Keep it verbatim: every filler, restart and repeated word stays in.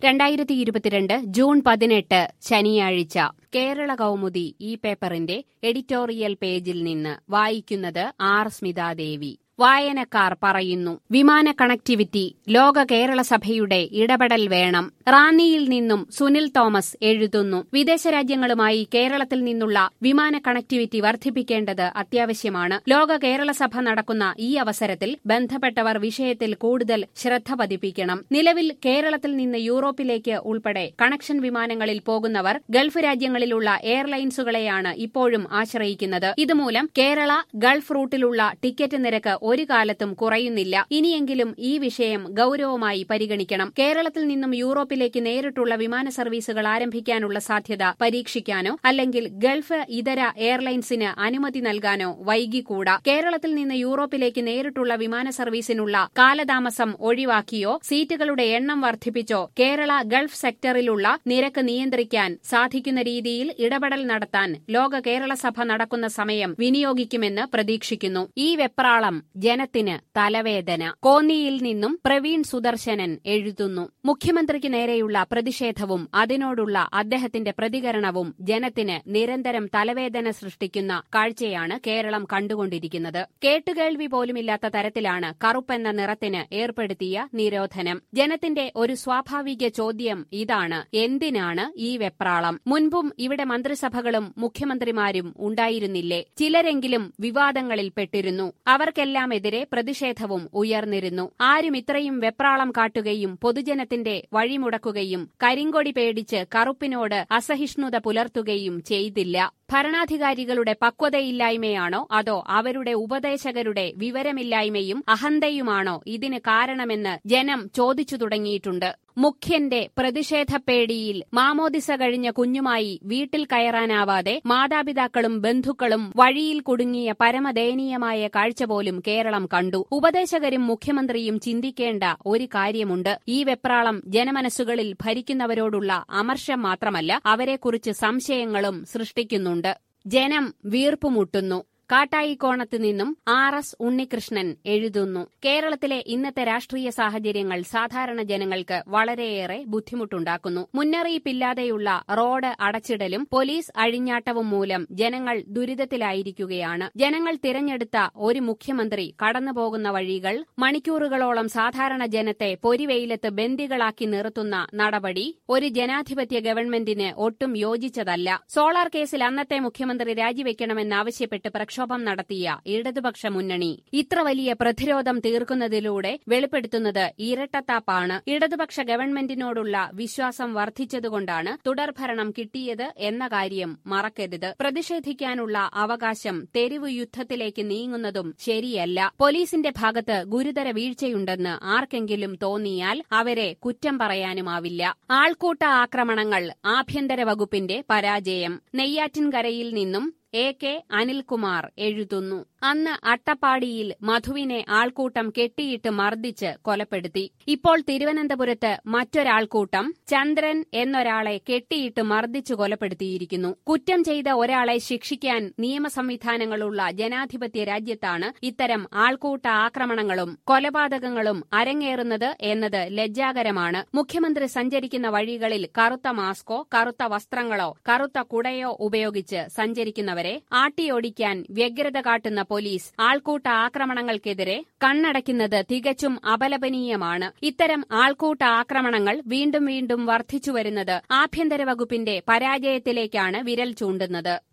രണ്ടായിരത്തി ഇരുപത്തിരണ്ട് ജൂൺ പതിനെട്ട് ശനിയാഴ്ച കേരള കൗമുദി ഈ പേപ്പറിന്റെ എഡിറ്റോറിയൽ പേജിൽ നിന്ന് വായിക്കുന്നത് ആർ സ്മിതാദേവി. വായനക്കാർ പറയുന്നു, വിമാന കണക്ടിവിറ്റി ലോക കേരള സഭയുടെ ഇടപെടൽ വേണം. റാന്നിയിൽ നിന്നും സുനിൽ തോമസ് എഴുതുന്നു, വിദേശ രാജ്യങ്ങളുമായി കേരളത്തിൽ നിന്നുള്ള വിമാന കണക്ടിവിറ്റി വർദ്ധിപ്പിക്കേണ്ടത് അത്യാവശ്യമാണ്. ലോക കേരള സഭ നടക്കുന്ന ഈ അവസരത്തിൽ ബന്ധപ്പെട്ടവർ വിഷയത്തിൽ കൂടുതൽ ശ്രദ്ധ പതിപ്പിക്കണം. നിലവിൽ കേരളത്തിൽ നിന്ന് യൂറോപ്പിലേക്ക് ഉൾപ്പെടെ കണക്ഷൻ വിമാനങ്ങളിൽ പോകുന്നവർ ഗൾഫ് രാജ്യങ്ങളിലുള്ള എയർലൈൻസുകളെയാണ് ഇപ്പോഴും ആശ്രയിക്കുന്നത്. ഇതുമൂലം കേരള ഗൾഫ് റൂട്ടിലുള്ള ടിക്കറ്റ് നിരക്ക് ഒരു കാലത്തും കുറയുന്നില്ല. ഇനിയെങ്കിലും ഈ വിഷയം ഗൌരവമായി പരിഗണിക്കണം. കേരളത്തിൽ നിന്നും യൂറോപ്പിലേക്ക് നേരിട്ടുള്ള വിമാന സർവീസുകൾ ആരംഭിക്കാനുള്ള സാധ്യത പരീക്ഷിക്കാനോ അല്ലെങ്കിൽ ഗൾഫ് ഇതര എയർലൈൻസിന് അനുമതി നൽകാനോ വൈകിക്കൂടാ. കേരളത്തിൽ നിന്ന് യൂറോപ്പിലേക്ക് നേരിട്ടുള്ള വിമാന സർവീസിനുള്ള കാലതാമസം ഒഴിവാക്കിയോ സീറ്റുകളുടെ എണ്ണം വർദ്ധിപ്പിച്ചോ കേരള ഗൾഫ് സെക്ടറിലുള്ള നിരക്ക് നിയന്ത്രിക്കാൻ സാധിക്കുന്ന രീതിയിൽ ഇടപെടൽ നടത്താൻ ലോക കേരള സഭ നടക്കുന്ന സമയം വിനിയോഗിക്കുമെന്ന് പ്രതീക്ഷിക്കുന്നു. ഈ വെപ്രാളം ജനത്തിന് തലവേദന. കോന്നിയിൽ നിന്നും പ്രവീൺ സുദർശനൻ എഴുതുന്നു, മുഖ്യമന്ത്രിക്ക് നേരെയുള്ള പ്രതിഷേധവും അതിനോടുള്ള അദ്ദേഹത്തിന്റെ പ്രതികരണവും ജനത്തിന് നിരന്തരം തലവേദന സൃഷ്ടിക്കുന്ന കാഴ്ചയാണ് കേരളം കണ്ടുകൊണ്ടിരിക്കുന്നത്. കേട്ടുകേൾവി പോലുമില്ലാത്ത തരത്തിലാണ് കറുപ്പെന്ന നിറത്തിന് ഏർപ്പെടുത്തിയ നിരോധനം. ജനത്തിന്റെ ഒരു സ്വാഭാവിക ചോദ്യം ഇതാണ്, എന്തിനാണ് ഈ വെപ്രാളം? മുൻപും ഇവിടെ മന്ത്രിസഭകളും മുഖ്യമന്ത്രിമാരും ഉണ്ടായിരുന്നില്ലേ? ചിലരെങ്കിലും വിവാദങ്ങളിൽ പെട്ടിരുന്നു. അവർക്കെല്ലാം എതിരെ പ്രതിഷേധവും ഉയർന്നിരുന്നു. ആരും ഇത്രയും വെപ്രാളം കാട്ടുകയും പൊതുജനത്തിന്റെ വഴിമുടക്കുകയും കരിങ്കൊടി പേടിച്ച് കറുപ്പിനോട് അസഹിഷ്ണുത പുലർത്തുകയും ചെയ്തില്ല. ഭരണാധികാരികളുടെ പക്വതയില്ലായ്മയാണോ അതോ അവരുടെ ഉപദേശകരുടെ വിവരമില്ലായ്മയും അഹന്തയുമാണോ ഇതിന് കാരണമെന്ന് ജനം ചോദിച്ചു തുടങ്ങിയിട്ടുണ്ട്. മുഖ്യന്റെ പ്രതിഷേധപ്പേടിയിൽ മാമോദിസ കഴിഞ്ഞ കുഞ്ഞുമായി വീട്ടിൽ കയറാനാവാതെ മാതാപിതാക്കളും ബന്ധുക്കളും വഴിയിൽ കുടുങ്ങിയ പരമദയനീയമായ കാഴ്ച പോലും കേരളം കണ്ടു. ഉപദേശകരും മുഖ്യമന്ത്രിയും ചിന്തിക്കേണ്ട ഒരു കാര്യമുണ്ട്. ഈ വെപ്രാളം ജനമനസ്സുകളിൽ ഭരിക്കുന്നവരോടുള്ള അമർഷം മാത്രമല്ല, അവരെക്കുറിച്ച് സംശയങ്ങളും സൃഷ്ടിക്കുന്നുണ്ട്. ജനം വീർപ്പുമുട്ടുന്നു. കാട്ടായിക്കോണത്ത് നിന്നും ആർ എസ് ഉണ്ണികൃഷ്ണൻ എഴുതുന്നു, കേരളത്തിലെ ഇന്നത്തെ രാഷ്ട്രീയ സാഹചര്യങ്ങൾ സാധാരണ ജനങ്ങൾക്ക് വളരെയേറെ ബുദ്ധിമുട്ടുണ്ടാക്കുന്നു. മുന്നറിയിപ്പില്ലാതെയുള്ള റോഡ് അടച്ചിടലും പോലീസ് അഴിഞ്ഞാട്ടവും മൂലം ജനങ്ങൾ ദുരിതത്തിലായിരിക്കുകയാണ്. ജനങ്ങൾ തിരഞ്ഞെടുത്ത ഒരു മുഖ്യമന്ത്രി കടന്നുപോകുന്ന വഴികൾ മണിക്കൂറുകളോളം സാധാരണ ജനത്തെ പൊരിവെയിലത്ത് ബന്ദികളാക്കി നിർത്തുന്ന നടപടി ഒരു ജനാധിപത്യ ഗവൺമെന്റിന് ഒട്ടും യോജിച്ചതല്ല. സോളാർ കേസിൽ അന്നത്തെ മുഖ്യമന്ത്രി രാജിവെക്കണമെന്നാവശ്യപ്പെട്ട് പ്രക്ഷോഭം നടത്തിയ ഇടതുപക്ഷ മുന്നണി ഇത്ര വലിയ പ്രതിരോധം തീർക്കുന്നതിലൂടെ വെളിപ്പെടുത്തുന്നത് ഇരട്ടത്താപ്പാണ്. ഇടതുപക്ഷ ഗവൺമെന്റിനോടുള്ള വിശ്വാസം വർദ്ധിച്ചതുകൊണ്ടാണ് തുടർഭരണം കിട്ടിയത് എന്ന കാര്യം മറക്കരുത്. പ്രതിഷേധിക്കാനുള്ള അവകാശം തെരുവു യുദ്ധത്തിലേക്ക് നീങ്ങുന്നതും ശരിയല്ല. പോലീസിന്റെ ഭാഗത്ത് ഗുരുതര വീഴ്ചയുണ്ടെന്ന് ആർക്കെങ്കിലും തോന്നിയാൽ അവരെ കുറ്റം പറയാനുമാവില്ല. ആൾക്കൂട്ട ആക്രമണങ്ങൾ ആഭ്യന്തര വകുപ്പിന്റെ പരാജയം. നെയ്യാറ്റിൻകരയിൽ നിന്നും എ കെ അനിൽകുമാർ എഴുതുന്നു, അന്ന് അട്ടപ്പാടിയിൽ മധുവിനെ ആൾക്കൂട്ടം കെട്ടിയിട്ട് മർദ്ദിച്ച് കൊലപ്പെടുത്തി. ഇപ്പോൾ തിരുവനന്തപുരത്ത് മറ്റൊരാൾക്കൂട്ടം ചന്ദ്രൻ എന്നൊരാളെ കെട്ടിയിട്ട് മർദ്ദിച്ചു കൊലപ്പെടുത്തിയിരിക്കുന്നു. കുറ്റം ചെയ്ത ഒരാളെ ശിക്ഷിക്കാൻ നിയമ സംവിധാനങ്ങളുള്ള ജനാധിപത്യ രാജ്യത്താണ് ഇത്തരം ആൾക്കൂട്ട ആക്രമണങ്ങളും കൊലപാതകങ്ങളും അരങ്ങേറുന്നത് എന്നത് ലജ്ജാകരമാണ്. മുഖ്യമന്ത്രി സഞ്ചരിക്കുന്ന വഴികളിൽ കറുത്ത മാസ്കോ കറുത്ത വസ്ത്രങ്ങളോ കറുത്ത കുടയോ ഉപയോഗിച്ച് സഞ്ചരിക്കുന്നവർ ആട്ടിയോടിക്കാൻ വ്യഗ്രത കാട്ടുന്ന പോലീസ് ആൾക്കൂട്ട ആക്രമണങ്ങൾക്കെതിരെ കണ്ണടയ്ക്കുന്നത് തികച്ചും അപലപനീയമാണ്. ഇത്തരം ആൾക്കൂട്ട ആക്രമണങ്ങൾ വീണ്ടും വീണ്ടും വർദ്ധിച്ചുവരുന്നത് ആഭ്യന്തര വകുപ്പിന്റെ പരാജയത്തിലേക്കാണ് വിരൽ ചൂണ്ടുന്നത്.